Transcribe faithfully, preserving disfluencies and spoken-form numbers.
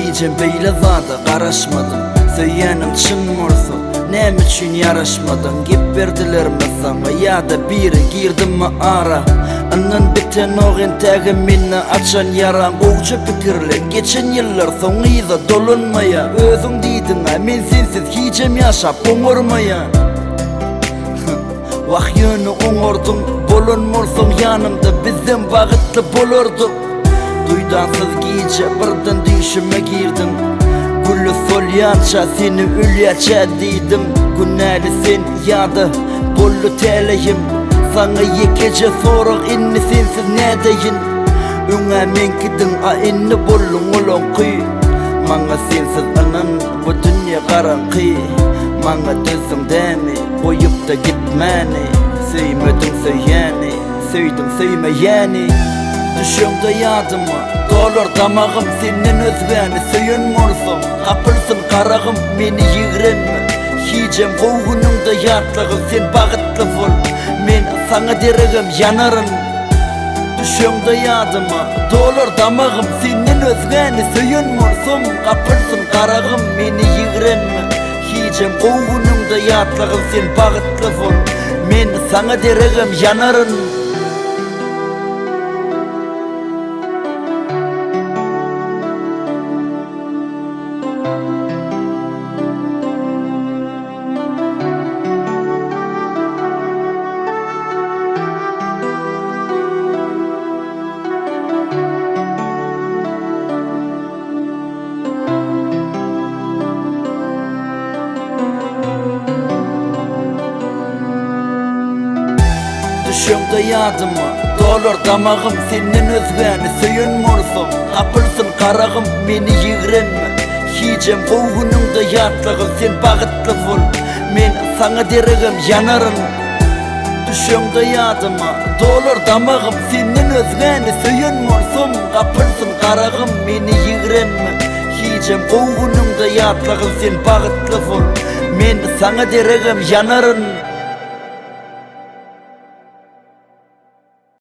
Hicem beyle zada karışmadım. Söyyanım çın morsu nem üçün yaraşmadın. Gep berdiler mi sana ya da biri girdim mi ara. Anın biten oğen tagi minni açan yaran. Boğça pikirler geçen yıllar sonuyda dolunmaya. Özün deydin ha men sensiz hicem yaşap oңormaya. Vahyını oңordun bolunmorsun yanımda bizden bağıtlı bolurduk. Duydansız gece birden düşüme girdim. Gülü solyança seni ülyaça deydim. Günleri sen yadı bollu teleyim. Sana yekece sorak inni sensiz ne deyin. Üңä men gidin a inni bollun olon kıy. Maňa sensiz anan bu dünya garaňky. Maňa dözüň dämi koyup da gitmäni. Söýmedim söýäni, söýdüm söýmeýäni. Düşümde yadıma dolar damağım senin özgäni. Söyünmorsam kapılsın karağım meni yigrenme. Hicem goğunumda yatlığım sen bağıtlı bol. Men sana deregim yanarın. Düşümde yadıma dolar damağım senin özgäni. Söyünmorsam kapılsın karağım meni yigrenme. Hicem goğunumda yatlığım sen bağıtlı bol. Men sana deregim yanarın. Düşümde yadıma dolar damağım senin özgäni. Söyünmorsam kapılsın karağım meni yigrenme. Hicem goğunumda yatlığım sen bağıtlı bol. Men sana deregim yanarın. Düşümde yadıma dolar damağım senin özgäni. Söyünmorsam kapılsın karağım meni yigrenme. Hicem goğunumda yatlığım sen bağıtlı bol. Men sana deregim yanarın.